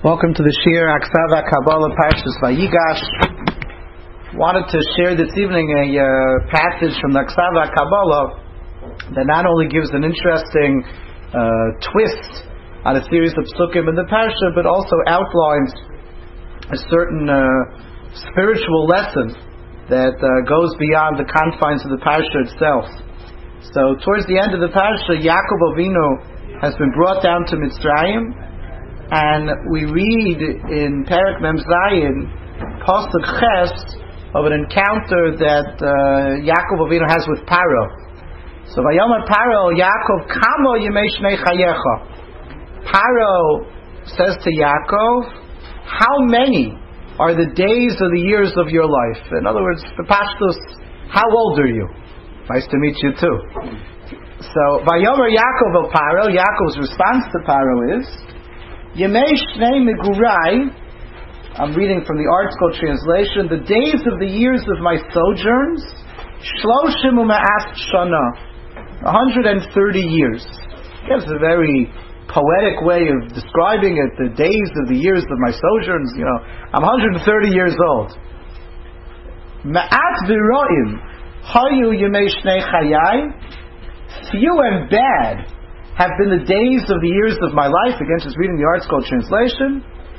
Welcome to the Shir Aksava Kabbalah Parshas Vayigash. Wanted to share this evening a passage from the Aksava Kabbalah that not only gives an interesting twist on a series of psukim in the parsha, but also outlines a certain spiritual lesson that goes beyond the confines of the parsha itself. So towards the end of the parsha, Yaakov Avinu has been brought down to Mitzrayim. And we read in Perek Mem Zayin, Pasuk Ches, of an encounter that Yaakov Avinu has with Paro. So Vayomer Paro, Yaakov, Kamo Yemei Shnei Chayecha. Paro says to Yaakov, how many are the days or the years of your life? In other words, for Pashtus, how old are you? Nice to meet you too. So Vayomer Yaakov of Paro, Yaakov's response to Paro is, Yemei Shnei Migurai, I'm reading from the ArtScroll translation, the days of the years of my sojourns, Shloshim u'ma'at shana, 130 years. That's a very poetic way of describing it, the days of the years of my sojourns. I'm 130 years old. Ma'at v'ro'im, hayu Yemei Shnei chayai, few and bad have been the days of the years of my life. Again, just reading the ArtScroll translation.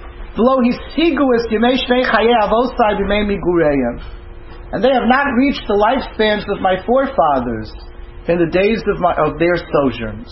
And they have not reached the lifespans of my forefathers in the days of their sojourns.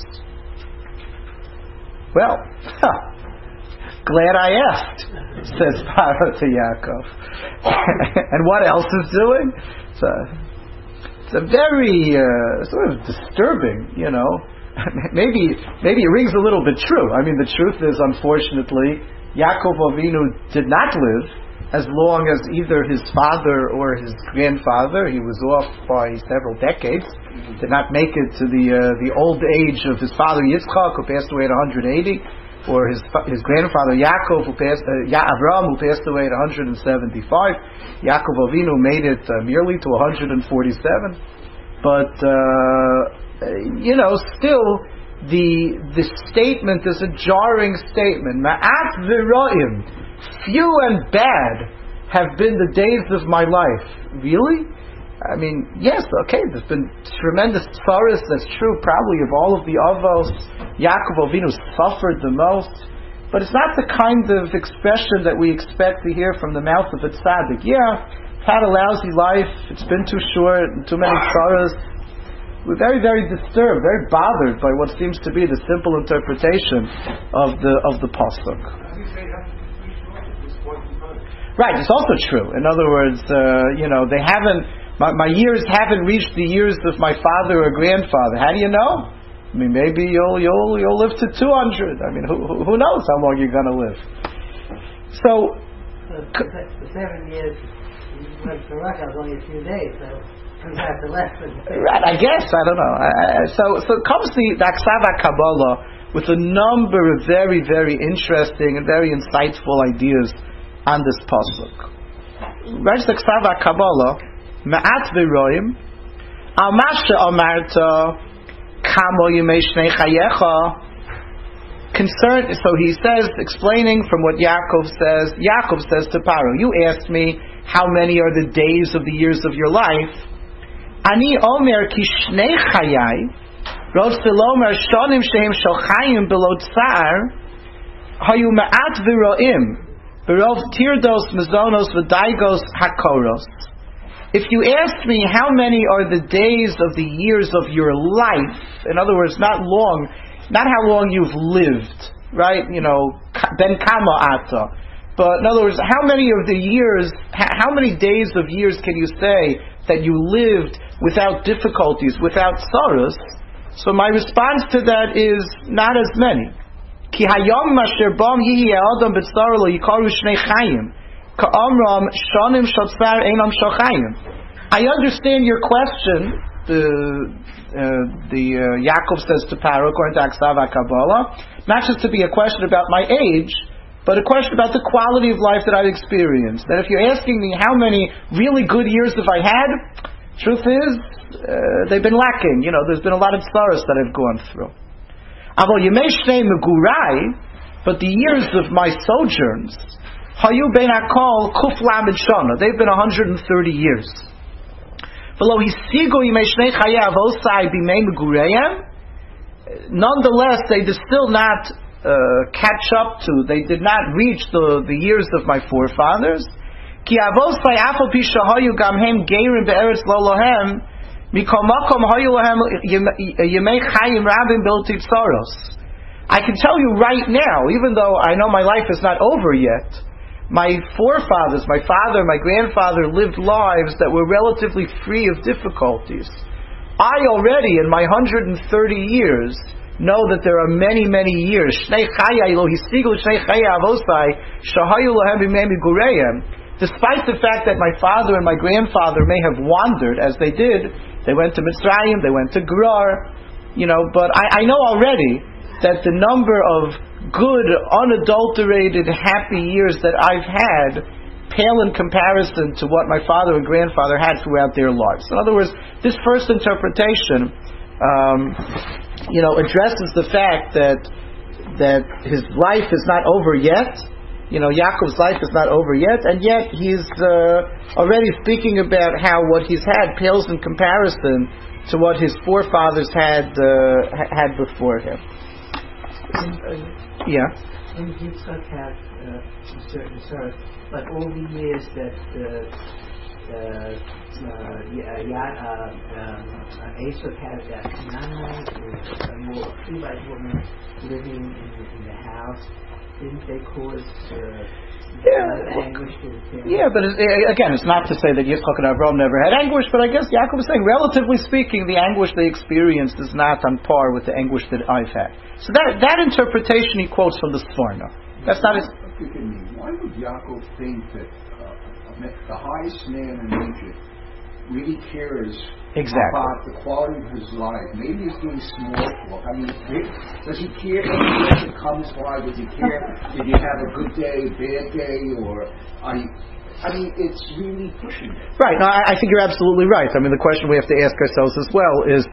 Well, glad I asked, says Paro to Yaakov. And what else is doing? It's a very sort of disturbing, Maybe it rings a little bit true. I mean, the truth is, unfortunately, Yaakov Avinu did not live as long as either his father or his grandfather. He was off by several decades. Did not make it to the old age of his father Yitzchak, who passed away at 180, or his grandfather Yaakov, Avraham, who passed away at 175. Yaakov Avinu made it merely to 147. But still, the statement is a jarring statement. Ma'at v'ro'im, few and bad have been the days of my life. Really? I mean, yes, okay, there's been tremendous tzaras, that's true, probably of all of the avos, Yaakov Avinu suffered the most, but it's not the kind of expression that we expect to hear from the mouth of a tzaddik. Yeah, had a lousy life, it's been too short, too many tzaras. We're very, very disturbed, very bothered by what seems to be the simple interpretation of the pasuk. Right, it's also true. In other words, they haven't. My years haven't reached the years of my father or grandfather. How do you know? I mean, maybe you'll live to 200. I mean, who knows how long you're going to live? So, the 7 years you went to Russia was only a few days, so. Right, I guess, I don't know. So comes the Aksava Kabbalah with a number of very, very interesting and very insightful ideas on this pasuk. Writes the Aksava Kabbalah, Ma'at v'roim, al masha amarta, kamo yemei shnei chayecha. So he says, explaining from what Yaakov says to Paro, you asked me how many are the days of the years of your life. Ani omer ki shnei chayai, rotz velomer shonim shehem shochayim below tsar, hayu ma'at v'ro'im, berov tirdos mezonos v'daigos hakoros. If you asked me how many are the days of the years of your life, in other words, not how long you've lived, right? Ben kama ata. But in other words, how many of the years, how many days of years can you say that you lived without difficulties, without sorrows? So my response to that is not as many. Ki hayom masher bam yihi adam b'tzar lo yikaru shnei chayim ka'amram shanim shatzar einam shachayim. I understand your question. The Yaakov says to Paro, according to Aksava Kabbalah, not just to be a question about my age, but a question about the quality of life that I've experienced. That if you're asking me how many really good years have I had, truth is, they've been lacking. There's been a lot of sorrows that I've gone through. Aval Yemei Shnei Megurai, but the years of my sojourns, hayu ben hakol kuf lamed shana, they've been 130 years. Nonetheless, they did still not catch up to, they did not reach the years of my forefathers. Ki avosai afal pi shahayu gam hem geirim be'eretz lo lohem mikol makom hayu lohem yemei chayim rabim bilti tsaros. I can tell you right now, even though I know my life is not over yet, my forefathers, my father, my grandfather lived lives that were relatively free of difficulties. I already, in my 130 years, know that there are many, many years. Despite the fact that my father and my grandfather may have wandered, as they did, they went to Mitzrayim, they went to Gerar, but I know already that the number of good, unadulterated, happy years that I've had pale in comparison to what my father and grandfather had throughout their lives. In other words, this first interpretation, addresses the fact that his life is not over yet. Yaakov's life is not over yet, and yet he's already speaking about how what he's had pales in comparison to what his forefathers had before him. Yeah. And Yitzchak had a certain sort, but all the years that Esau had that non-night or more Levite woman living in the house, didn't they cause anguish to his family? Yeah, but again, it's not to say that Yitzchak and Avraham never had anguish, but I guess Yaakov is saying, relatively speaking, the anguish they experienced is not on par with the anguish that I've had. So that interpretation he quotes from the Sforno. That's not his... Why would Yaakov think that the highest man in Egypt really cares about the quality of his life? Maybe he's doing small talk. Does he care if the person comes by? Does he care if you have a good day, a bad day, or it's really pushing it. Right. No, I think you're absolutely right. The question we have to ask ourselves as well is,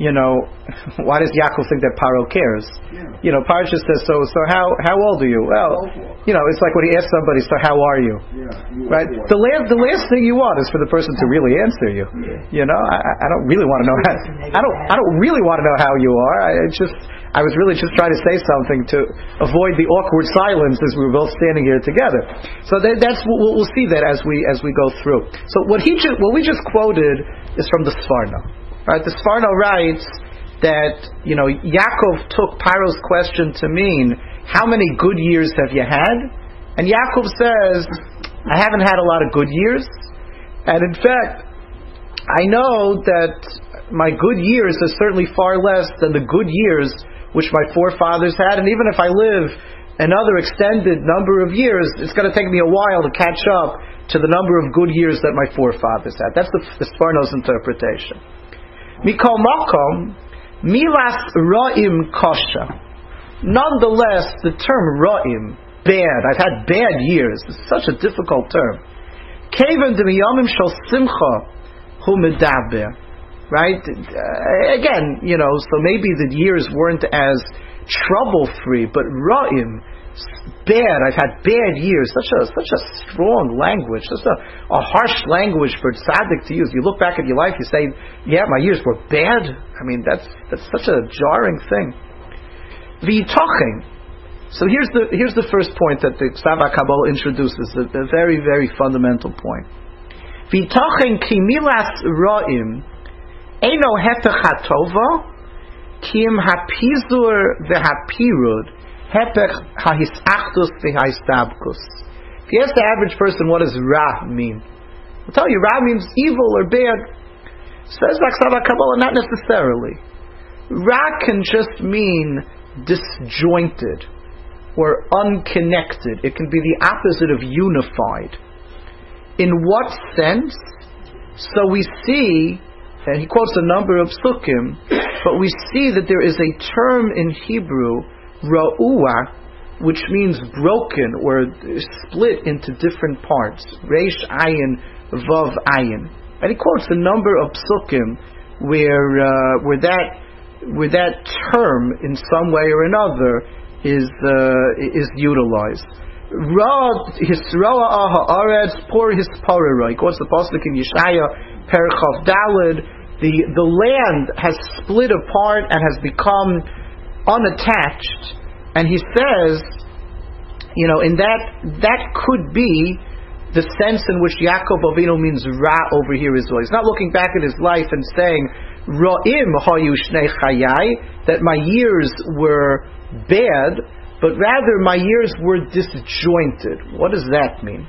why does Yaakov think that Paro cares? Yeah. Paro just says, so how old are you? Well, it's like when he asks somebody, so how are you? Yeah. Right? The last thing you want is for the person to really answer you. Yeah. I don't really want to know how. I don't really want to know how you are. I was really just trying to say something to avoid the awkward silence as we were both standing here together. So that's we'll see that as we go through. So what we just quoted is from the Sforno. Right? The Sforno writes that Yaakov took Paro's question to mean, how many good years have you had? And Yaakov says, I haven't had a lot of good years, and in fact, I know that my good years are certainly far less than the good years which my forefathers had, and even if I live another extended number of years, it's going to take me a while to catch up to the number of good years that my forefathers had. That's the Sforno's interpretation. Mikol makom, milas ra'im kosha. Nonetheless, the term ra'im, bad, I've had bad years, it's such a difficult term. Kevan de miyamim shel simcha hu medaber. Right? Again, so maybe the years weren't as trouble-free, but ra'im, bad, I've had bad years, such a strong language, such a harsh language for tzaddik to use. You look back at your life, you say, yeah, my years were bad. That's such a jarring thing. V'yitochen. So here's the first point that the Ksava Kabbalah introduces, a very, very fundamental point. V'yitochen ki milas ra'im Eino hepech hatova, kim hapizur v'hapirud, hepech hahisachtus v'haistabkus. If you ask the average person, what does ra mean? I'll tell you, ra means evil or bad. Says Ksava Kabbalah, not necessarily. Ra can just mean disjointed or unconnected. It can be the opposite of unified. In what sense? So we see, and he quotes a number of psukim, but we see that there is a term in Hebrew, ra'ua, which means broken or split into different parts. Reish ayin, vav ayin. And he quotes a number of psukim where that term, in some way or another, is utilized. Ra Hisroa ha'aretz por hispararoi. What's the pasuk in Yeshaya Perchav Daled? The land has split apart and has become unattached, and he says, in that could be the sense in which Yaakov Avinu means Ra over here as well. He's not looking back at his life and saying Ra'im hayu shnei chayai, that my years were bad, but rather my years were disjointed. What does that mean?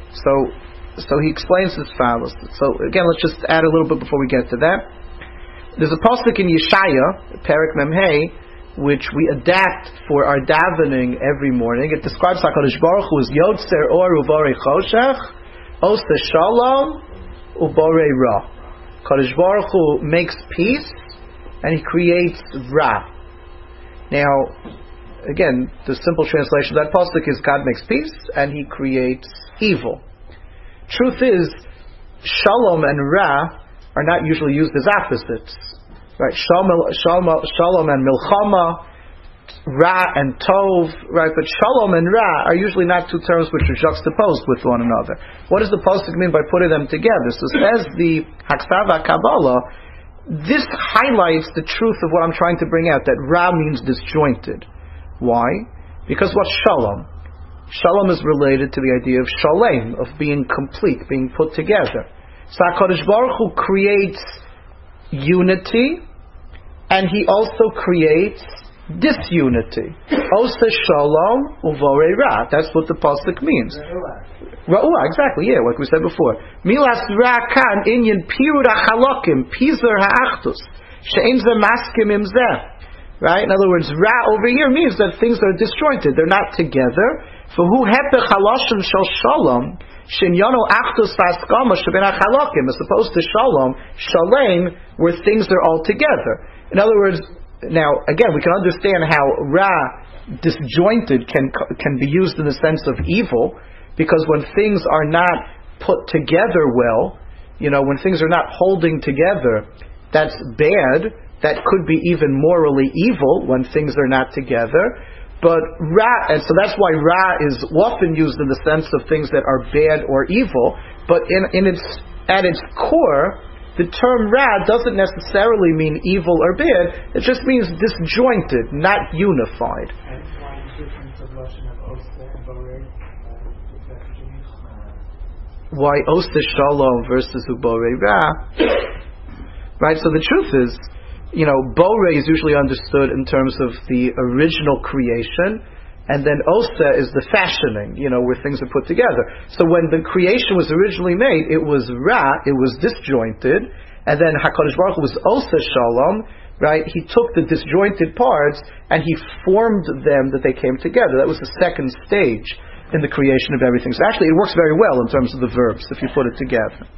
So he explains as follows. So again, let's just add a little bit before we get to that. There's a pasuk in Yeshaya, Perek Memhei, which we adapt for our davening every morning. It describes HaKadosh Baruch Hu as Yotzer Or Uvorei Choshech, Oseh Shalom Uvorei Ra. Kadosh Baruch Hu makes peace and He creates Ra. Now, again, the simple translation of that pasuk is God makes peace and He creates evil. Truth is, Shalom and Ra are not usually used as opposites. Right, Shalom and Milchama, Ra and Tov, right? But Shalom and Ra are usually not two terms which are juxtaposed with one another. What does the pasuk mean by putting them together? So says the Haksav Kabbalah, this highlights the truth of what I'm trying to bring out, that Ra means disjointed. Why? Because what's Shalom? Shalom is related to the idea of Shalem, of being complete, being put together. So HaKadosh Baruch Hu creates unity, and He also creates disunity. Oseh Shalom Uvorei Ra. That's what the pasuk means. Ra'ua, exactly, yeah, like we said before. Milas Ra kan inyan pirud ha'chalokim, pizer ha'achdus, she'en ze maskim im zeh. Right? In other words, Ra over here means that things are disjointed. They're not together. For who hepech halashon shel Shalom, Shinyano achdus v'askama sheben ha'chalokim, as opposed to Shalom, Shalem, where things are all together. In other words, now again, we can understand how Ra, disjointed, can be used in the sense of evil, because when things are not put together well, when things are not holding together, that's bad. That could be even morally evil when things are not together. But Ra, and so that's why Ra is often used in the sense of things that are bad or evil. But at its core, the term Ra doesn't necessarily mean evil or bad. It just means disjointed, not unified. And why the difference of Lashon of Oseh and Borei? Why Oseh Shalom versus Uborei Ra? Right. So the truth is, Borei is usually understood in terms of the original creation, and then Oseh is the fashioning, where things are put together. So when the creation was originally made, it was Ra, it was disjointed, and then HaKadosh Baruch Hu was Oseh Shalom, right? He took the disjointed parts and He formed them that they came together. That was the second stage in the creation of everything. So actually it works very well in terms of the verbs, if you put it together.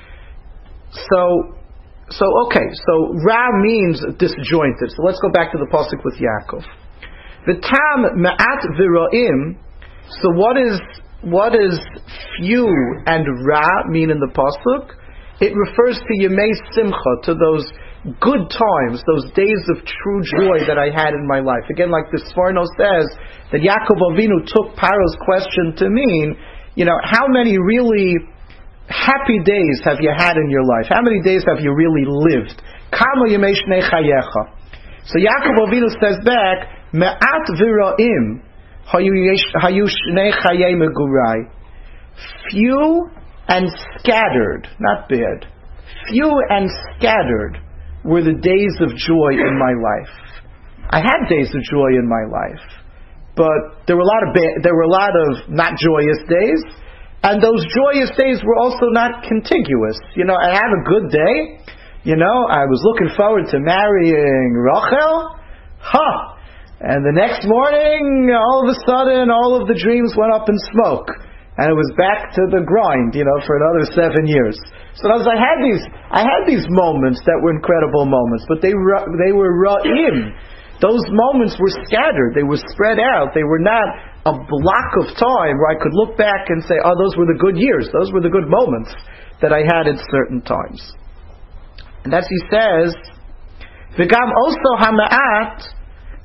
So Ra means disjointed. So let's go back to the pasuk with Yaakov. The tam ma'at v'ra'im. So what is few and Ra mean in the pasuk? It refers to Yemei Simcha, to those good times, those days of true joy that I had in my life. Again, like the Sforno says, that Yaakov Avinu took Paro's question to mean, how many really happy days have you had in your life? How many days have you really lived? Kama yemei shnei chayecha. So Yaakov Avinu says back, Me'at v'ra'im hayu shnei chayei megurai. Few and scattered, not bad. Few and scattered were the days of joy in my life. I had days of joy in my life, but there were a lot of not joyous days. And those joyous days were also not contiguous. I had a good day. I was looking forward to marrying Rachel. And the next morning, all of a sudden, all of the dreams went up in smoke. And it was back to the grind, for another 7 years. So I had these moments that were incredible moments, but they were ra'im. Those moments were scattered. They were spread out. They were not a block of time where I could look back and say, oh, those were the good years. Those were the good moments that I had at certain times. And as he says, V'gam oso hama'at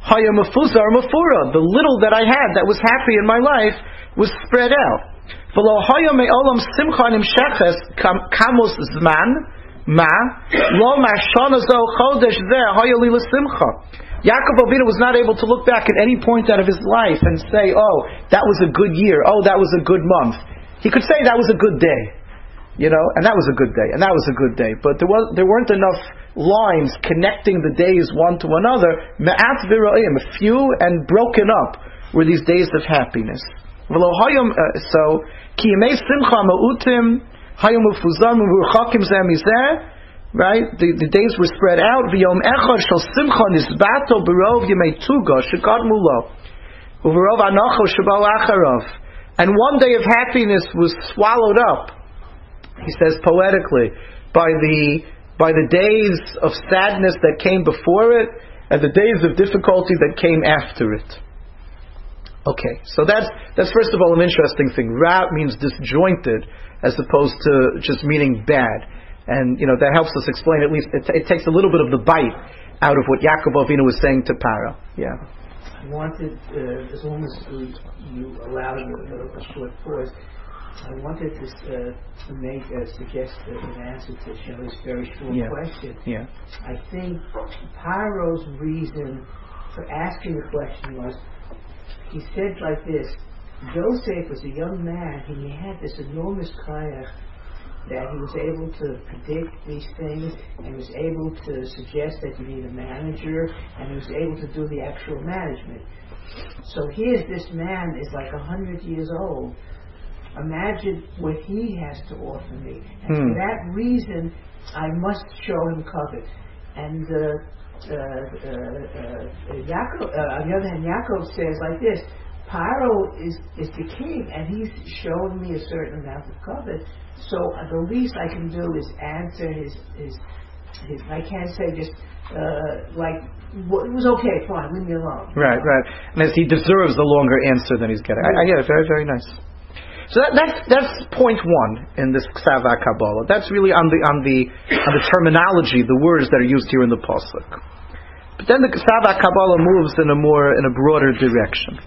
haya mefuzar mefura. The little that I had that was happy in my life was spread out. V'lo haya me'olam simcha nimsheches kamos zman ma lo ma'shana zo chodesh zeh haya li l'simcha. Yaakov Avinu was not able to look back at any point out of his life and say, oh, that was a good year, oh, that was a good month. He could say that was a good day, and that was a good day, and that was a good day. But there weren't enough lines connecting the days one to another. Me'at v'ro'im, few and broken up were these days of happiness. So, ki yemei simcha ma'utim hayom ufuzam u'urchakim zeh mizeh. Right, the days were spread out. V'yom echad shel simcha nisbato berov yemei tuga shekadmu lo, u'berov anacho shebal acharav. And one day of happiness was swallowed up, he says poetically, by the days of sadness that came before it, and the days of difficulty that came after it. Okay, so that's first of all an interesting thing. Ra means disjointed, as opposed to just meaning bad. And that helps us explain, at least it takes a little bit of the bite out of what Yaakov Avinu was saying to Paro. Yeah. I wanted, as long as you allow a short pause, I wanted to suggest an answer to Shelley's very short question. Yeah. I think Paro's reason for asking the question was, he said like this: Joseph was a young man and he had this enormous koyach that he was able to predict these things, and he was able to suggest that you need a manager, and he was able to do the actual management. So here's this man is like 100 years old. Imagine what he has to offer me. And for that reason, I must show him covet. And Yaakov, on the other hand, Yaakov says like this: Paro is the king, and he's showing me a certain amount of covet. So the least I can do is answer his. I can't say just it was okay, fine, leave me alone. Right. And as he deserves the longer answer than he's getting. Yeah, very, very nice. So that's point one in this Ksava Kabbalah. That's really on the terminology, the words that are used here in the pasuk. But then the Ksava Kabbalah moves in a broader direction.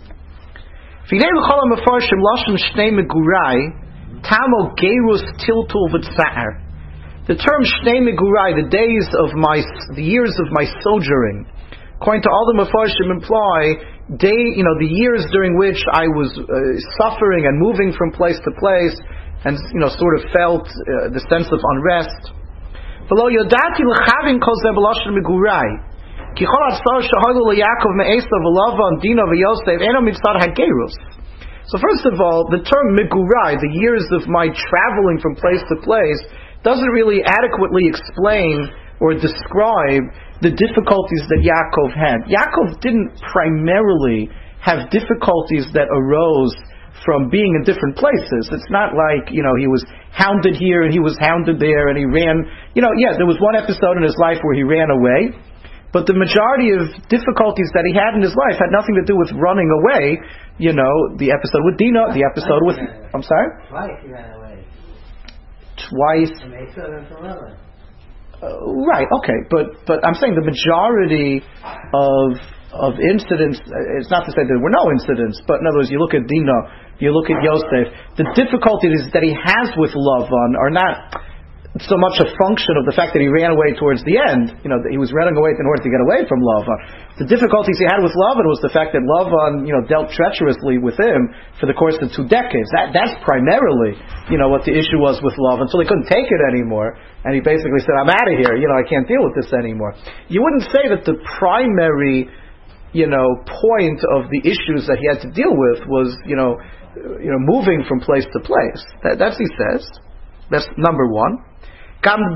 Tamo gerus tiltul v'tza'ar. The term shnei megurai, the years of my sojourning, according to all the Mefarshim, imply the years during which I was suffering and moving from place to place, and sort of felt the sense of unrest. V'lo yodati l'chavin kol zeh b'lashon megurai, ki chol atzar shehalu leYaakov me'esav v'Lavan Dina v'Yosef eno mitzad hagerus. So first of all, the term migurai, the years of my traveling from place to place, doesn't really adequately explain or describe the difficulties that Yaakov had. Yaakov didn't primarily have difficulties that arose from being in different places. It's not like, he was hounded here and he was hounded there and he ran. There was one episode in his life where he ran away. But the majority of difficulties that he had in his life had nothing to do with running away. The episode with Dina, the episode with... I'm sorry? Twice he ran away. Twice? And they saw him forever. Right, okay. But I'm saying the majority of incidents, it's not to say there were no incidents, but in other words, you look at Dina, you look at Yosef, the difficulties that he has with Lavan are not so much a function of the fact that he ran away towards the end. That he was running away in order to get away from Lavan. The difficulties he had with Lavan was the fact that Lavan, dealt treacherously with him for the course of 2 decades. That's primarily, what the issue was with Lavan. So he couldn't take it anymore, and he basically said, "I'm out of here. I can't deal with this anymore." You wouldn't say that the primary, point of the issues that he had to deal with was, moving from place to place. That's he says. That's number one. Secondly,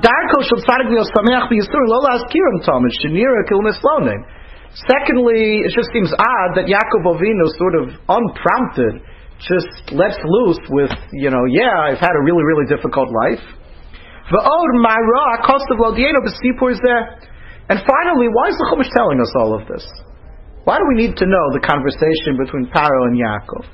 it just seems odd that Yaakov Avinu sort of unprompted just lets loose with, I've had a really, really difficult life. And finally, why is the Chumash telling us all of this? Why do we need to know the conversation between Paro and Yaakov?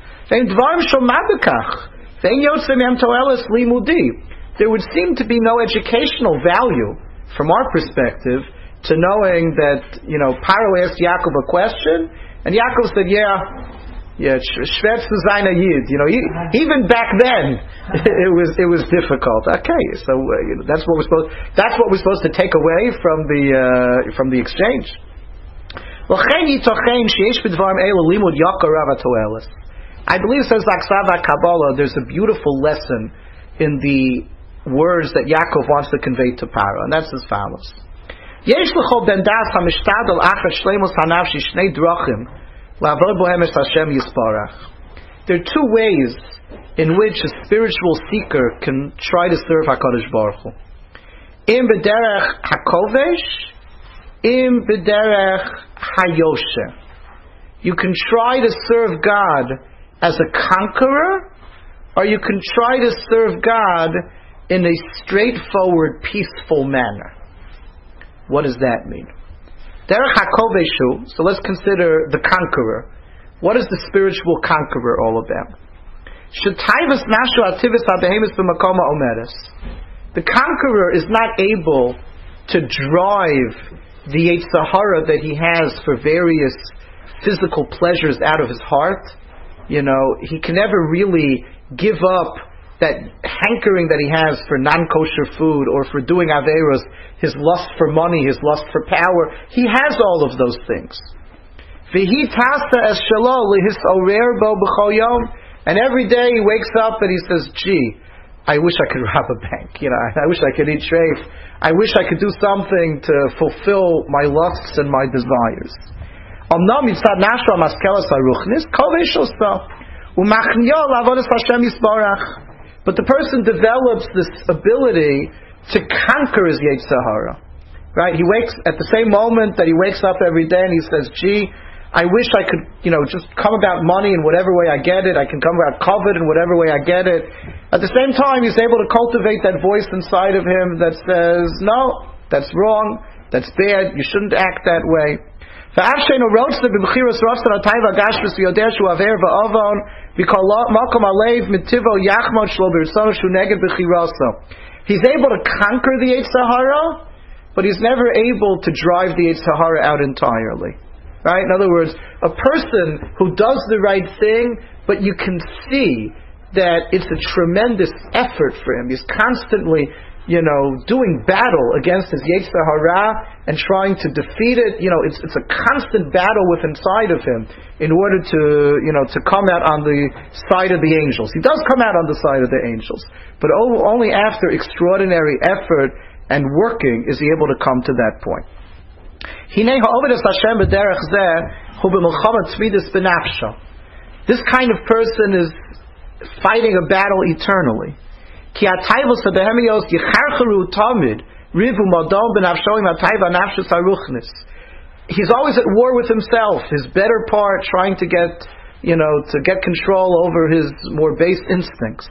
There would seem to be no educational value, from our perspective, to knowing that, Paro asked Yaakov a question, and Yaakov said, Shvetz Zaina Yid. Even back then, it was difficult. Okay, so that's what we're supposed to take away from the exchange. I believe, says Aksava Kabbalah, there's a beautiful lesson in the words that Yaakov wants to convey to Paro, and that's as follows. There are two ways in which a spiritual seeker can try to serve HaKadosh Baruch Hu. Im b'derech hakovesh, im b'derech hayosher. You can try to serve God as a conqueror, or you can try to serve God in a straightforward, peaceful manner. What does that mean? Derech hakoveshu. So let's consider the conqueror. What is the spiritual conqueror all about? Shetayvus nashu ativis habehemis b'makoma omeres. The conqueror is not able to drive the Yetzer Hara that he has for various physical pleasures out of his heart. He can never really give up that hankering that he has for non-kosher food or for doing averos, his lust for money, his lust for power. He has all of those things. And every day he wakes up and he says, gee, I wish I could rob a bank. I wish I could eat treif. I wish I could do something to fulfill my lusts and my desires. But the person develops this ability to conquer his Yetzer Hara. Right? He wakes at the same moment that he wakes up every day and he says, gee, I wish I could, just come about money in whatever way I get it. I can come about covet in whatever way I get it. At the same time, he's able to cultivate that voice inside of him that says, no, that's wrong, that's bad, you shouldn't act that way. Even though he's able to conquer the Yetzer Hara, but he's never able to drive the Yetzer Hara out entirely. Right? In other words, a person who does the right thing, but you can see that it's a tremendous effort for him. He's constantly doing battle against his Yetzer Hara and trying to defeat it. It's a constant battle with inside of him in order to come out on the side of the angels. He does come out on the side of the angels, but only after extraordinary effort and working is he able to come to that point. This kind of person is fighting a battle eternally. He's always at war with himself, his better part, trying to get control over his more base instincts.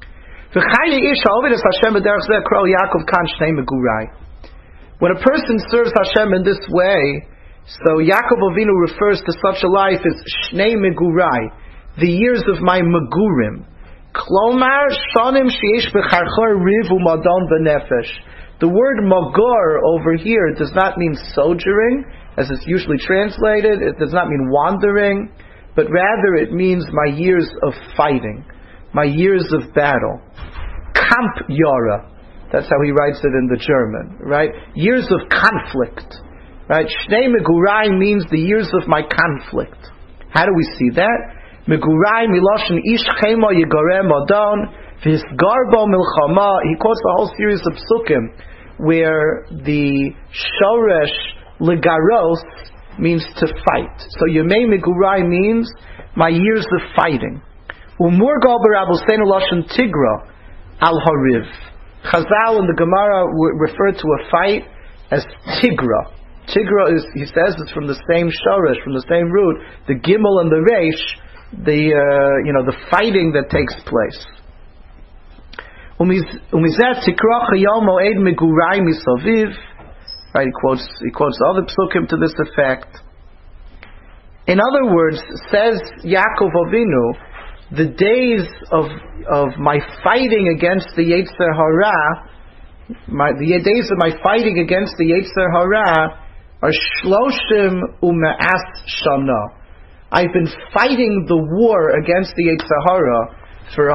When a person serves Hashem in this way, so Yaakov Avinu refers to such a life as Shnei Megurai, the years of my Megurim. Klomar Shanim Sheish B'Charchor Riv U'Madon B'Nefesh. The word Magor over here does not mean sojourning, as it's usually translated. It does not mean wandering, but rather it means my years of fighting, my years of battle. Kamp Yara. That's how he writes it in the German, right? Years of conflict, right? Shnei Megurai means the years of my conflict. How do we see that? Megurai miloshin ish chemo yigorem odon v'hisgarbo milchama. He quotes the whole series of psukim where the shoresh legaros means to fight. So Yemei Megurai means my years of fighting. Umurgal b'Rabbeinu loshin tigra al hariv. Chazal in the Gemara refer to a fight as tigra. Tigra is, he says, it's from the same shoresh, from the same root. The gimel and the reish, the fighting that takes place. Umizet tikra chayom moed megurai misaviv. Right, he quotes other psukim to this effect. In other words, says Yaakov Avinu, the days of my fighting against the Yetzer Hara the days of my fighting against the Yetzer Hara are shloshim u'me'as shana. I've been fighting the war against the Yetzer Hara for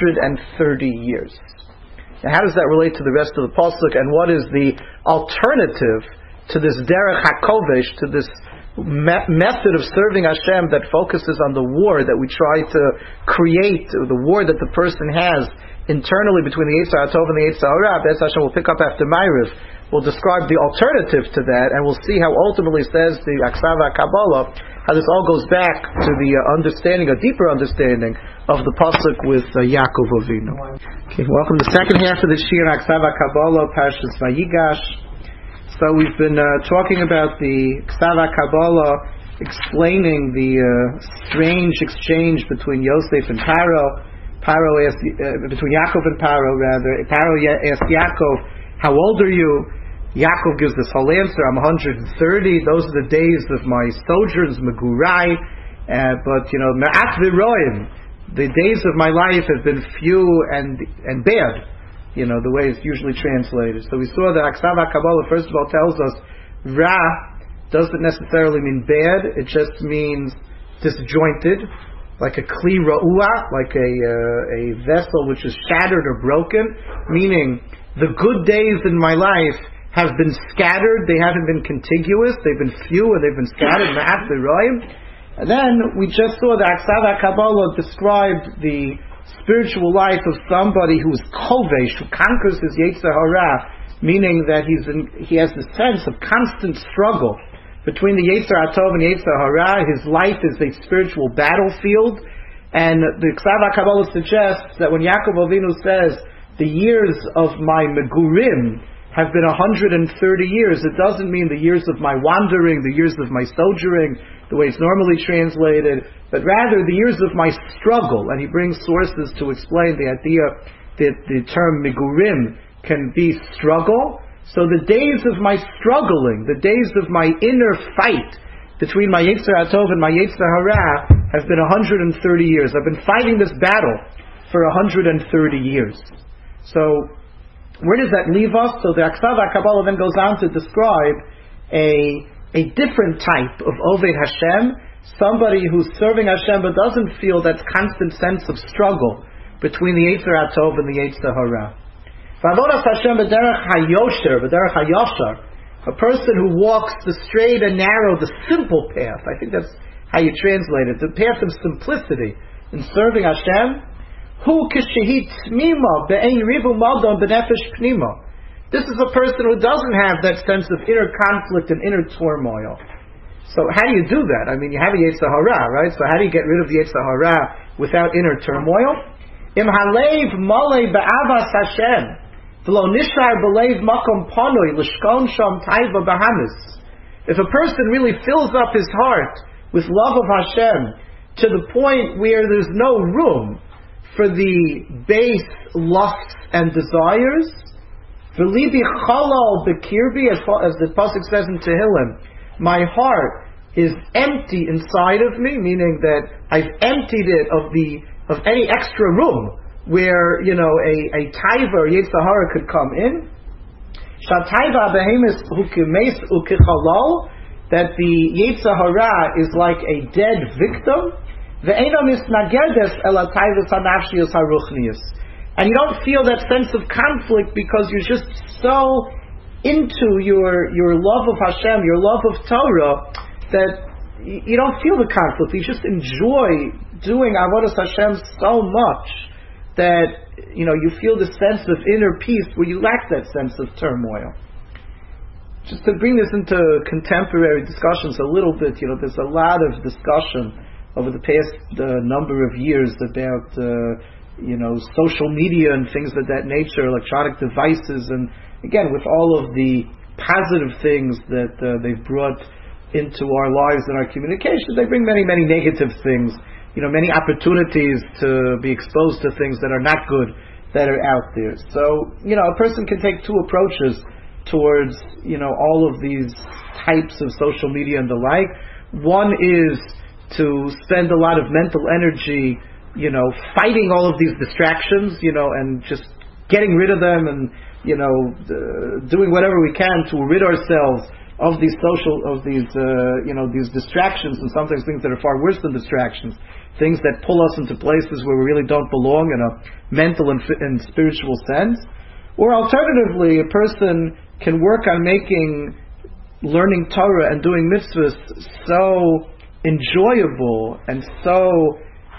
130 years. Now, how does that relate to the rest of the pasuk, and what is the alternative to this derech hakovesh, to this method of serving Hashem that focuses on the war that we try to create, the war that the person has internally between the Yetzer HaTov and the Yetzer Hara? Be'ez Hashem will pick up after Ma'ariv. We'll describe the alternative to that, and we'll see how ultimately says the Aksava Kabbalah, how this all goes back to the understanding, a deeper understanding of the pasuk with Yaakov Avinu. Okay, welcome to the second half of the Shir Aksava Kabbalah, Parshas Vayigash. So we've been talking about the Aksava Kabbalah, explaining the strange exchange between Yosef and Paro. Between Yaakov and Paro, rather. Paro asked Yaakov, "How old are you?" Yaakov gives this whole answer, "I'm 130. Those are the days of my sojourns, Megurai." But Ma'at v'roim, the days of my life have been few and bad. The way it's usually translated. So we saw that Aksava Kabbalah, first of all, tells us Ra doesn't necessarily mean bad. It just means disjointed, like a kli ra'ua, like a vessel which is shattered or broken, meaning the good days in my life have been scattered. They haven't been contiguous. They've been few and they've been scattered. Ma'at v'roim. And then we just saw that Aksava Kabbalah described the spiritual life of somebody who is kovesh, who conquers his Yetzer Hara, meaning that he has the sense of constant struggle between the Yetzer HaTov and Yetzer Hara. His life is a spiritual battlefield, and the Aksava Kabbalah suggests that when Yaakov Avinu says the years of my megurim have been 130 years, it doesn't mean the years of my wandering, the years of my sojourning, the way it's normally translated, but rather the years of my struggle. And he brings sources to explain the idea that the term megurim can be struggle. So the days of my struggling, the days of my inner fight between my Yetzer HaTov and my Yetzer Hara have been 130 years. I've been fighting this battle for 130 years. So where does that leave us? So the Aksava Kabbalah then goes on to describe a different type of Oved Hashem, somebody who's serving Hashem but doesn't feel that constant sense of struggle between the Yetzer HaTov and the Yetzer Hara. V'avodas Hashem b'derech hayosher, b'derech hayashar, a person who walks the straight and narrow, the simple path. I think that's how you translate it, the path of simplicity in serving Hashem. Hu k'shehit tmima be'ein rivu maldon b'nefesh pnima. This is a person who doesn't have that sense of inner conflict and inner turmoil. So how do you do that? I mean, you have a Yetzer Hara, right? So how do you get rid of the Yetzer Hara without inner turmoil? Im halev malei be'avas Hashem, v'lo nishar b'leiv makom panoi l'shkon sham taiva bahamis. If a person really fills up his heart with love of Hashem to the point where there's no room for the base lusts and desires, v'libi chalal b'kirbi, as the pasuk says in Tehillim, my heart is empty inside of me, meaning that I've emptied it of any extra room where a taiva or Yetzer Hara could come in. Shataiva behemis hukimes ukichalal, that the Yetzer Hara is like a dead victim. Ve'ena misnagerdes ela taivas hanafshiyos haruchnius, and you don't feel that sense of conflict because you're just so into your love of Hashem, your love of Torah, that you don't feel the conflict. You just enjoy doing Avodas Hashem so much that you feel the sense of inner peace where you lack that sense of turmoil. Just to bring this into contemporary discussions a little bit, there's a lot of discussion over the past number of years about social media and things of that nature, electronic devices, and again with all of the positive things that they've brought into our lives and our communications, they bring many, many negative things, many opportunities to be exposed to things that are not good that are out there. So a person can take two approaches towards all of these types of social media and the like. One is to spend a lot of mental energy, fighting all of these distractions, and just getting rid of them and doing whatever we can to rid ourselves of these these distractions, and sometimes things that are far worse than distractions, things that pull us into places where we really don't belong in a mental and spiritual sense. Or alternatively, a person can work on making learning Torah and doing mitzvahs so enjoyable and so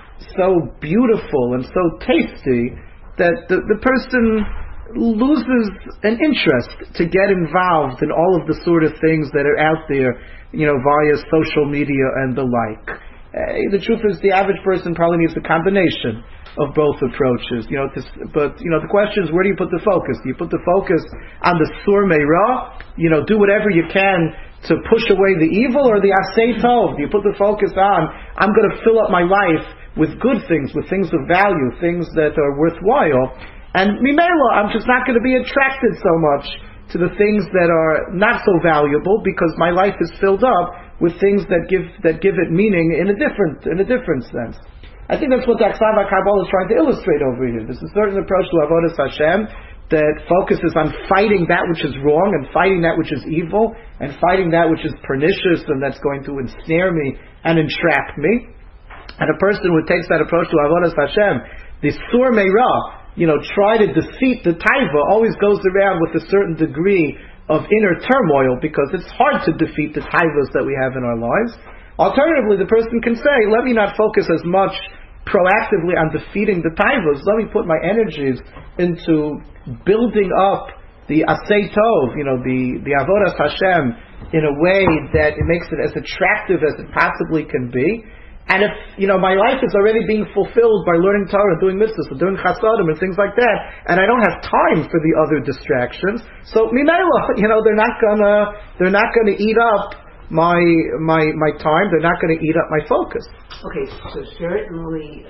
beautiful and so tasty that the person loses an interest to get involved in all of the sort of things that are out there, via social media and the like. The truth is, the average person probably needs a combination of both approaches. But the question is, where do you put the focus? Do you put the focus on the sur meira? Do whatever you can to push away the evil, or the asay tov? Do you put the focus on, I'm going to fill up my life with good things, with things of value, things that are worthwhile? And mimela, I'm just not going to be attracted so much to the things that are not so valuable, because my life is filled up with things that give it meaning in a different sense. I think that's what the Aksava Kabbalah is trying to illustrate over here. There's a certain approach to Avodas Hashem that focuses on fighting that which is wrong and fighting that which is evil and fighting that which is pernicious and that's going to ensnare me and entrap me. And a person who takes that approach to Avodas Hashem, the sur meira, try to defeat the taiva, always goes around with a certain degree of inner turmoil, because it's hard to defeat the taivas that we have in our lives. Alternatively, the person can say, let me not focus as much proactively on defeating the taivas, let me put my energies into building up the asay tov, the avodas Hashem, in a way that it makes it as attractive as it possibly can be. And if, my life is already being fulfilled by learning Torah and doing mitzvahs and doing chasadim and things like that, and I don't have time for the other distractions, so minayla, they're not gonna eat up my time, they're not gonna eat up my focus. Okay, so certainly,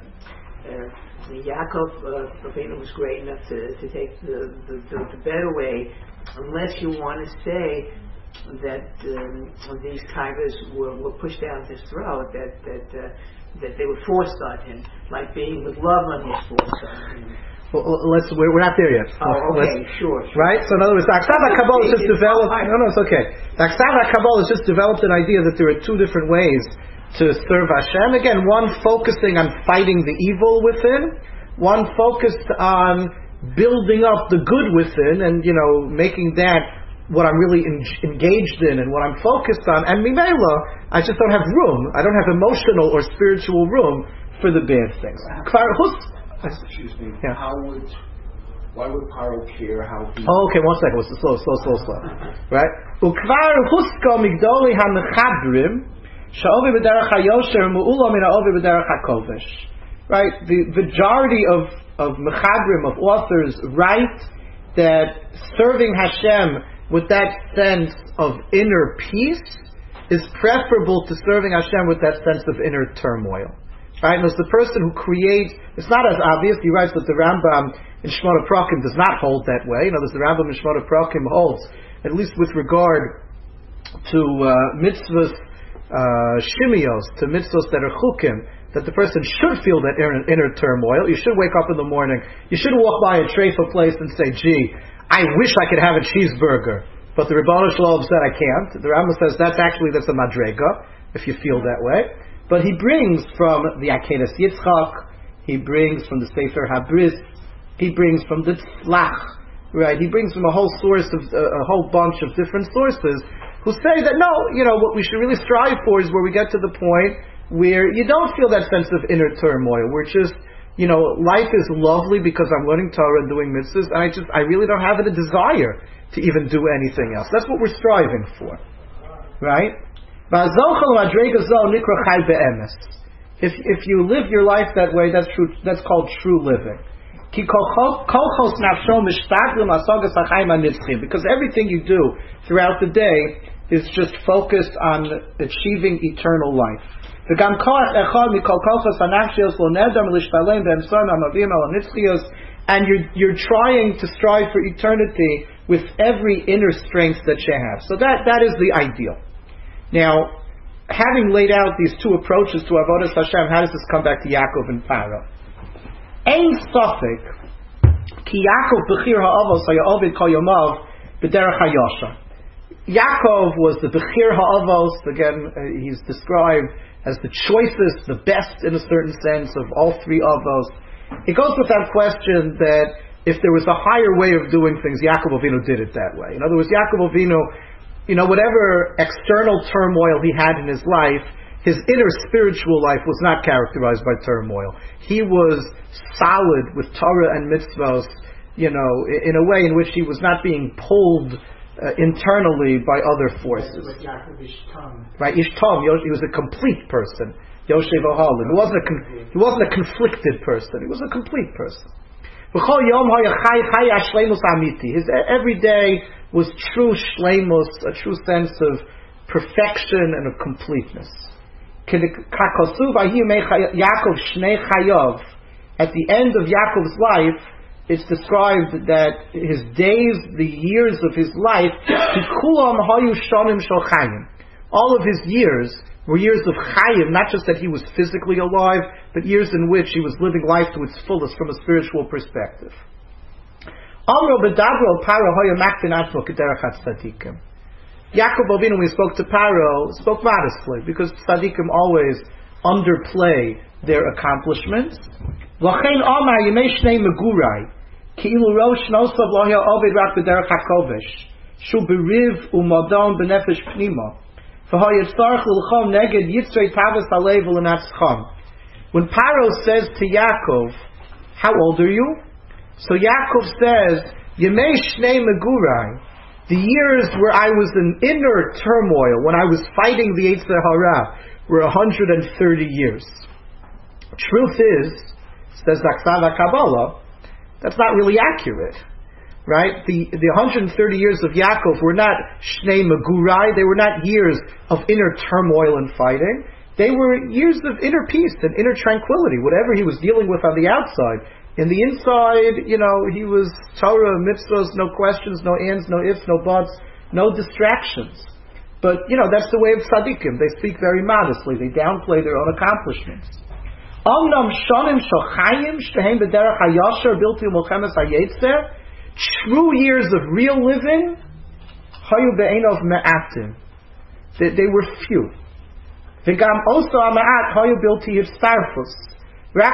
Yaakov Rabbeinu was great enough to take the better way, unless you want to say that these tigers were pushed down his throat, that they were forced on him, like being with love on his forced on him. Well, we're not there yet. Sure. Right? So in other words, the Aksava Kabbalah has just developed. No, it's okay. The Aksava Kabbalah has just developed an idea that there are two different ways to serve Hashem. Again, one focusing on fighting the evil within, one focused on building up the good within, and making that what I'm really engaged in and what I'm focused on. And mimela, I just don't have room. I don't have emotional or spiritual room for the bad things. Excuse me. Yeah. Why would Paro care how people... Oh, okay, 1 second. Slow. Right? Ukvar huska migdoli ha-mechadrim sha'ovi b'derech ha-yosher mu'ula min ha'ovi b'derech ha-kovesh. Right? The majority of mechadrim, of authors, write that serving Hashem with that sense of inner peace is preferable to serving Hashem with that sense of inner turmoil. Right? And it's the person who creates, it's not as obvious, he writes that the Rambam in Shemot HaPrakim does not hold that way. The Rambam in Shemot HaPrakim holds, at least with regard to mitzvahs, shimios, to mitzvahs that are chukim, that the person should feel that inner turmoil. You should wake up in the morning, you should walk by a treifa place and say, gee, I wish I could have a cheeseburger, but the Rebbeinu Shalom said I can't. The Rambam says that's a madrega, if you feel that way. But he brings from the Akedas Yitzchak, he brings from the Sefer Habris, he brings from the Tzlach, right? He brings from a whole bunch of different sources who say that no, what we should really strive for is where we get to the point where you don't feel that sense of inner turmoil, where it's just, life is lovely because I'm learning Torah and doing mitzvahs, and I really don't have a desire to even do anything else. That's what we're striving for, right? If you live your life that way, that's true. That's called true living. Because everything you do throughout the day is just focused on achieving eternal life. And you're trying to strive for eternity with every inner strength that you have. So that is the ideal. Now, having laid out these two approaches to Avodas Hashem, how does this come back to Yaakov and Paro? Ein safek, Ki Yaakov b'chir ha'avos ha'ya'ovid kol yomav b'derech ha'yasha. Yaakov was the b'chir ha'avos. Again, he's described as the choicest, the best in a certain sense of all three avos. It goes without question that if there was a higher way of doing things, Yaakov Avinu did it that way. In other words, Yaakov Avinu, whatever external turmoil he had in his life, his inner spiritual life was not characterized by turmoil. He was solid with Torah and mitzvos, in a way in which he was not being pulled internally by other forces. Right, Ishtam, he was a complete person. Yoshev Ohalim. He wasn't a conflicted person. He was a complete person. His every day was true shleimus, a true sense of perfection and of completeness. At the end of Yaakov's life, it's described that his days, the years of his life, all of his years were years of chayim, not just that he was physically alive, but years in which he was living life to its fullest from a spiritual perspective. Yaakov Avinu, when he spoke to Paro, spoke modestly, because tzaddikim always underplay their accomplishments. Ki'ilu rosh nosav lo haya oved rak b'derech hakovesh shu beriv u'madon b'nefesh pnima v'haya tzarech l'lchom neged yitzrei tavas halev u'lenatzcham. When Paro says to Yaakov, how old are you? So Yaakov says, Yemei shnei megurai, the years where I was in inner turmoil, when I was fighting the Yetzer Hara, were 130 years. Truth is, says Aksav HaKabbalah, that's not really accurate, right? The 130 years of Yaakov were not Shnei Megurai, they were not years of inner turmoil and fighting. They were years of inner peace and inner tranquility, whatever he was dealing with on the outside. In the inside, he was Torah, mitzvahs, no questions, no ands, no ifs, no buts, no distractions. But, that's the way of tzaddikim. They speak very modestly. They downplay their own accomplishments. True years of real living, they were few. Now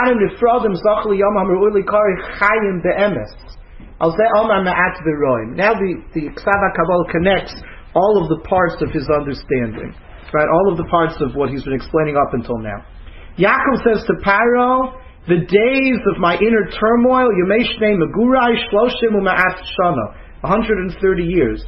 the Ksav HaKabbalah connects all of the parts of his understanding, right? All of the parts of what he's been explaining up until now. Yaakov says to Paro, the days of my inner turmoil, Yemei Shnei Megurai Shloshim u'Ma'at Shana, 130 years.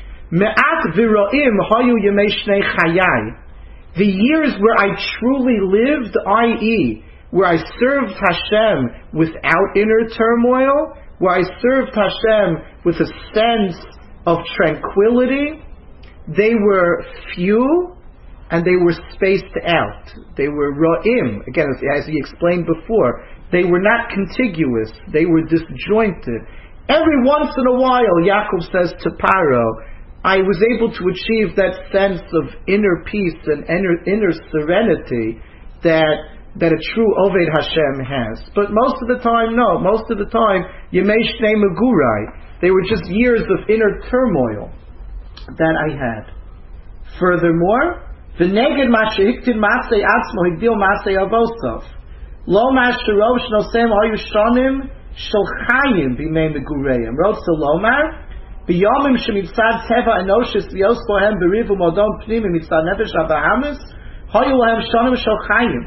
Me'at Viroim Hayu Yemei Shnei Chayai, the years where I truly lived, i.e., where I served Hashem without inner turmoil, where I served Hashem with a sense of tranquility, they were few and they were spaced out. They were ra'im. Again, as he explained before, they were not contiguous. They were disjointed. Every once in a while, Yaakov says to Paro, I was able to achieve that sense of inner peace and inner serenity that a true Oved Hashem has. But most of the time, no. Most of the time, Yemei Shnei Megurai. They were just years of inner turmoil that I had. Furthermore, V'neged ma she'iktin masei atzmo higdil masei avosov. Lo ma she'rov sh'nosem hayu shonim shel chayim b'mei megureim. Wrote to Lomar, B'yomim shemitzad teva enoshis v'yos bohem b'riv u'modon pnimi mitzad nefesh abahamis hayu lahem shonim shel chayim.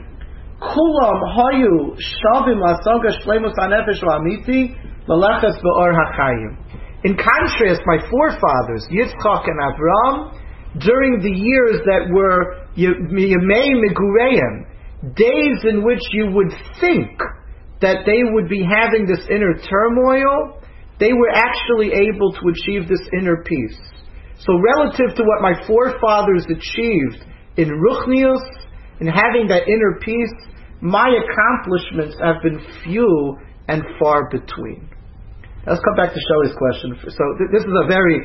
Kulam hayu shavim lasoga shleimus hanefesh u'amiti l'leches v'or hachayim. In contrast, my forefathers, Yitzchak and Avraham, during the years that were Yemei Megureim, days in which you would think that they would be having this inner turmoil, they were actually able to achieve this inner peace. So relative to what my forefathers achieved in Ruchnius, in having that inner peace, my accomplishments have been few and far between. Let's come back to Shali's question. So this is a very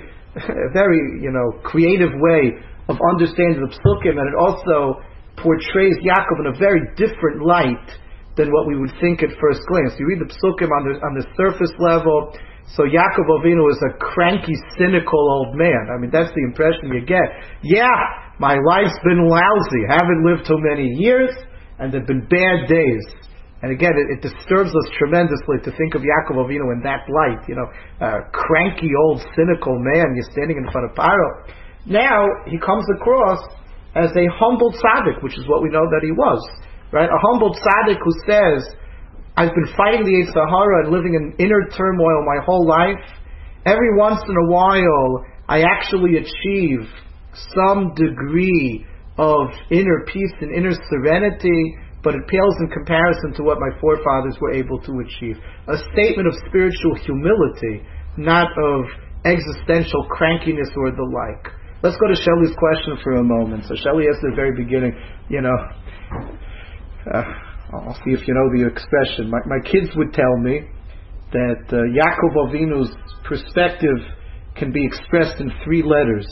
creative way of understanding the Psukim, and it also portrays Yaakov in a very different light than what we would think at first glance. You read the Psukim on the surface level, so Yaakov Avinu is a cranky, cynical old man. I mean, that's the impression you get. Yeah, my life's been lousy. Haven't lived too many years, and there've been bad days. And again, it disturbs us tremendously to think of Yaakov Avinu in that light. A cranky old cynical man. You're standing in front of Paro. Now he comes across as a humble tzaddik, which is what we know that he was. Right? A humble tzaddik who says, I've been fighting the Yetzer Hara and living in inner turmoil my whole life. Every once in a while, I actually achieve some degree of inner peace and inner serenity, but it pales in comparison to what my forefathers were able to achieve. A statement of spiritual humility, not of existential crankiness or the like. Let's go to Shelley's question for a moment. So Shelley asked at the very beginning, I'll see if you know the expression. My kids would tell me that Yaakov Avinu's perspective can be expressed in 3 letters.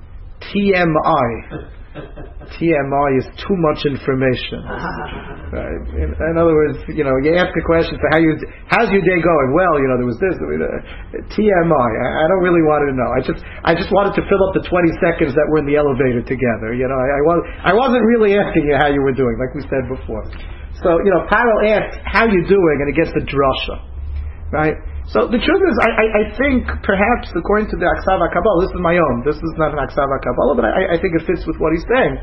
TMI. TMI is too much information. Right? In other words, you ask a question, so how's your day going? Well, there was this. TMI. I don't really want to know. I just wanted to fill up the 20 seconds that were in the elevator together. I wasn't really asking you how you were doing, like we said before. So, Paro asks, how you doing? And it gets the drasha. Right? So the truth is, I think perhaps according to the Aksava Kabbalah, this is my own. This is not an Aksava Kabbalah, but I think it fits with what he's saying.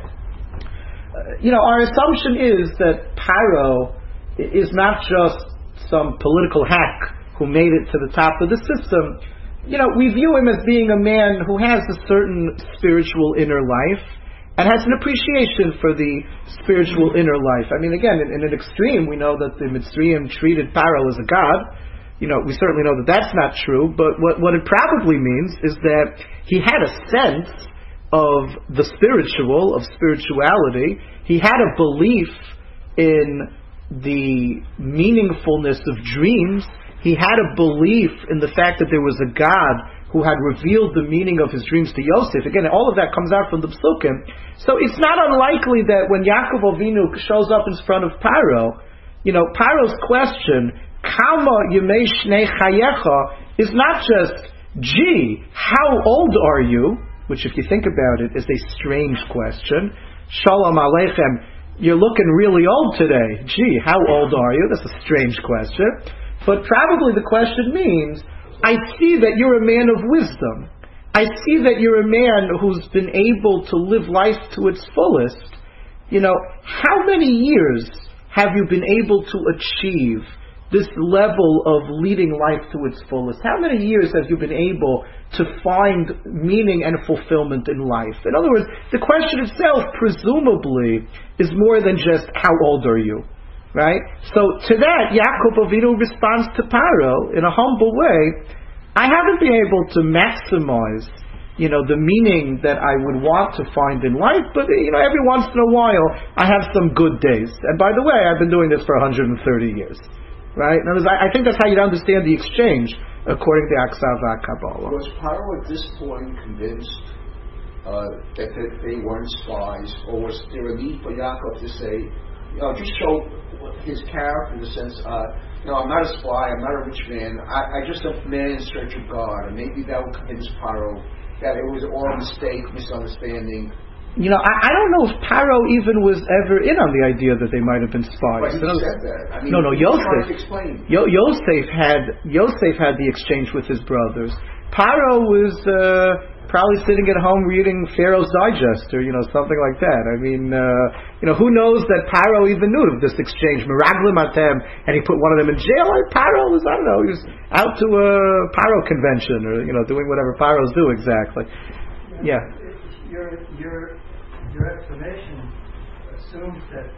Our assumption is that Paro is not just some political hack who made it to the top of the system. We view him as being a man who has a certain spiritual inner life and has an appreciation for the spiritual inner life. I mean, again, in an extreme, we know that the Mitzrayim treated Paro as a god. We certainly know that that's not true, but what it probably means is that he had a sense of the spiritual, of spirituality. He had a belief in the meaningfulness of dreams. He had a belief in the fact that there was a God who had revealed the meaning of his dreams to Yosef. Again, all of that comes out from the Psukim. So it's not unlikely that when Yaakov Avinu shows up in front of Paro, Paro's question, Kama Yemei Shnei Chayecha, is not just, gee, how old are you? Which, if you think about it, is a strange question. Shalom Aleichem, you're looking really old today. Gee, how old are you? That's a strange question. But probably the question means, I see that you're a man of wisdom. I see that you're a man who's been able to live life to its fullest. How many years have you been able to achieve this level of leading life to its fullest? How many years have you been able to find meaning and fulfillment in life? In other words, the question itself presumably is more than just how old are you, right? So to that, Yaakov Avinu responds to Paro in a humble way. I haven't been able to maximize, the meaning that I would want to find in life, but every once in a while I have some good days. And by the way, I've been doing this for 130 years. Right? In other words, I think that's how you'd understand the exchange according to Aksava Kabbalah. Was Paro at this point convinced that they weren't spies, or was there a need for Yaakov to say, just show his character in the sense, I'm not a spy, I'm not a rich man, I just a man in search of God, and maybe that would convince Paro that it was all a mistake, misunderstanding. I don't know if Paro even was ever in on the idea that they might have been spies. But he said that. No, Yosef. Yosef had the exchange with his brothers. Paro was probably sitting at home reading Pharaoh's Digest or something like that. I mean, who knows that Paro even knew of this exchange? Meraglim atem, and he put one of them in jail. Paro was, he was out to a Paro convention or doing whatever Paros do exactly. Yeah. Your explanation assumes that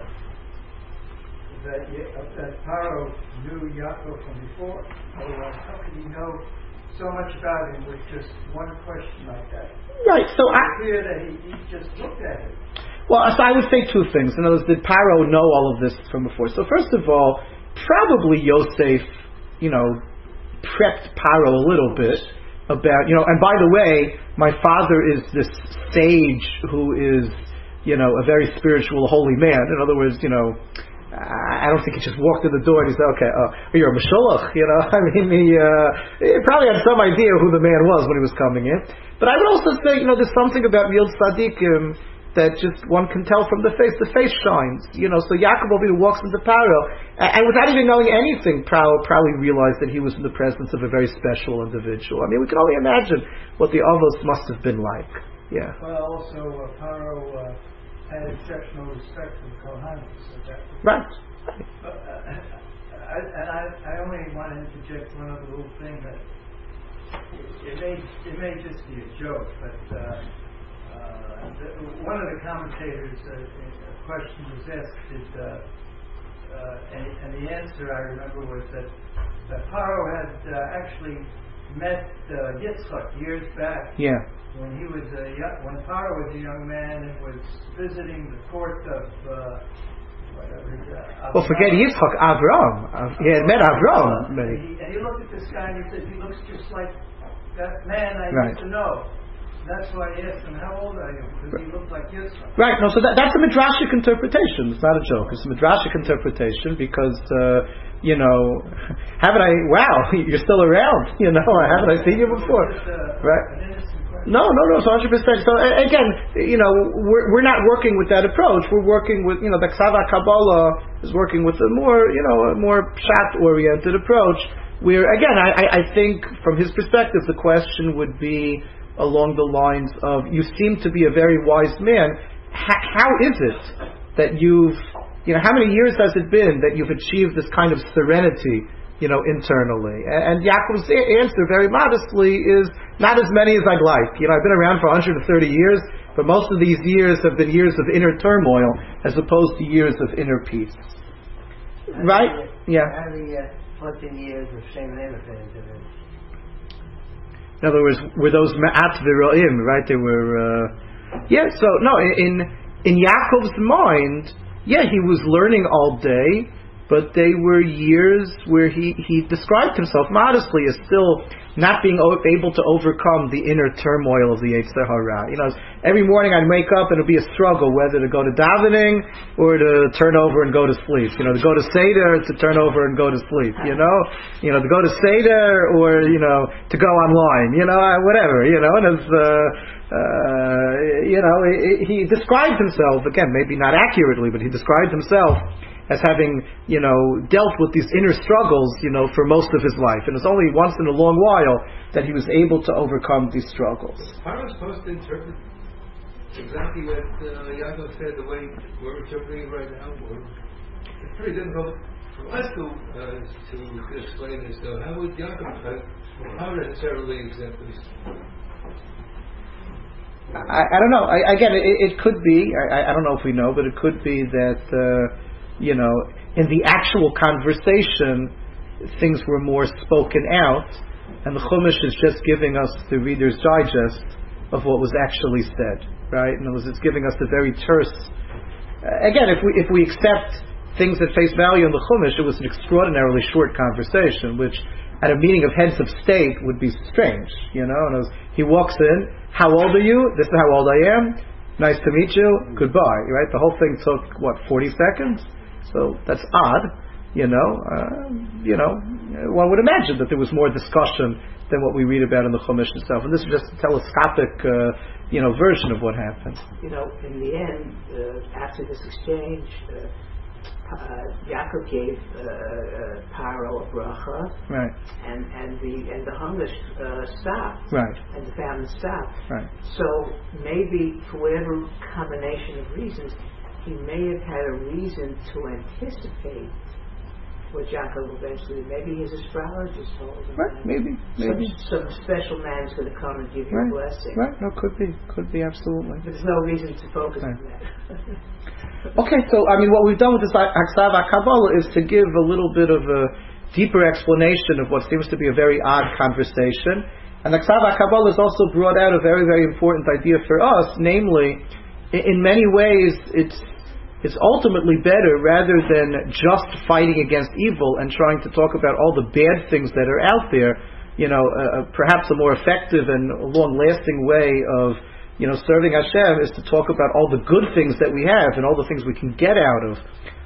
Paro knew Yaakov from before. Otherwise, how can you know so much about him with just one question like that? Right. So it's clear that he just looked at it. Well, so I would say 2 things. In other words, did Paro know all of this from before? So first of all, probably Yosef, prepped Paro a little bit about, and by the way, my father is this sage who is, a very spiritual, holy man. In other words, I don't think he just walked in the door and he said, okay, you're a Mashiach, I mean, he probably had some idea who the man was when he was coming in. But I would also say, there's something about real tzaddikim that just one can tell from the face shines. So Yaakov Avinu walks into Paro, and without even knowing anything, probably realized that he was in the presence of a very special individual. I mean, we can only imagine what the Avos must have been like. Yeah. Well, also, Paro had exceptional respect for the Kohanim. So right. I only want to interject one other little thing that it may just be a joke, but one of the commentators, a question was asked, and the answer I remember was that Paro had actually met Yitzchak years back. Yeah. When Paro was a young man and was visiting the court of well, forget Yitzchak, Avram. He had met Avram. And he looked at this guy and he said, he looks just like that man I used to know. That's why I asked him, how old are you? Because he looked like Yitzchak. Right, no, so that's a midrashic interpretation. It's not a joke. It's a midrashic interpretation because, haven't I, wow, you're still around, haven't I seen you before? Right. No, it's 100%. So again, we're not working with that approach. We're working with, the Ksav Kabbalah is working with a more pshat-oriented approach. Where again, I think from his perspective, the question would be along the lines of, you seem to be a very wise man. How is it that how many years has it been that you've achieved this kind of serenity, internally? And Yaakov's answer, very modestly, is not as many as I'd like. I've been around for 130 years, but most of these years have been years of inner turmoil as opposed to years of inner peace. Right? Yeah. 14 years of Shem Nemesis. In other words, were those ma'at v'ro'im, right? They were, so, no, in Yaakov's mind, he was learning all day, but they were years where he described himself modestly as still not being able to overcome the inner turmoil of the Yetzer Hara. Every morning I'd wake up and it'd be a struggle whether to go to davening or to turn over and go to sleep. To go to Seder, to turn over and go to sleep. To go to Seder or to go online. Whatever. And it's he described himself, again, maybe not accurately, but he described himself as having, dealt with these inner struggles, for most of his life. And it's only once in a long while that he was able to overcome these struggles. How am I supposed to interpret exactly what Yaakov said, the way we're interpreting it right now? It's pretty difficult for us to explain this, though. How would Yaakov, how necessarily accept this? I don't know. Again, it could be, I don't know if we know, but it could be that, in the actual conversation, things were more spoken out, and the Chumash is just giving us the Reader's Digest of what was actually said, right? In other words, it's giving us a very terse. Again, if we accept things at face value in the Chumash, it was an extraordinarily short conversation, which at a meeting of heads of state would be strange, And he walks in, how old are you? This is how old I am. Nice to meet you. Goodbye. Right? The whole thing took 40 seconds. So that's odd. One would imagine that there was more discussion than what we read about in the Chumash itself. And this is just a telescopic, version of what happened. In the end, after this exchange, Yaakov gave Paro a bracha, right, and the hunger stopped, right, and the famine stopped. Right. So maybe for whatever combination of reasons, he may have had a reason to anticipate what Yaakov eventually. Maybe his astrologist told him. Right. Maybe. Some special man is going to come and give you a blessing. Right. No, could be absolutely. But there's no reason to focus on that. Okay, so what we've done with this Ksav Kabbalah is to give a little bit of a deeper explanation of what seems to be a very odd conversation. And the Ksav Kabbalah has also brought out a very, very important idea for us, namely, in many ways, it's ultimately better rather than just fighting against evil and trying to talk about all the bad things that are out there. Perhaps a more effective and long-lasting way of serving Hashem is to talk about all the good things that we have and all the things we can get out of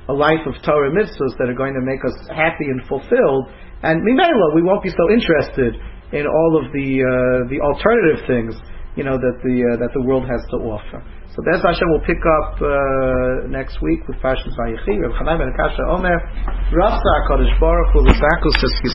a life of Torah mitzvahs that are going to make us happy and fulfilled. And Mimela, we won't be so interested in all of the alternative things, that the world has to offer. So Be'ez Hashem will pick up next week with Parshas Vayechi. Reb Chanai ben Akasha Omer, Rafsa HaKadosh Baruch Hu l'sakus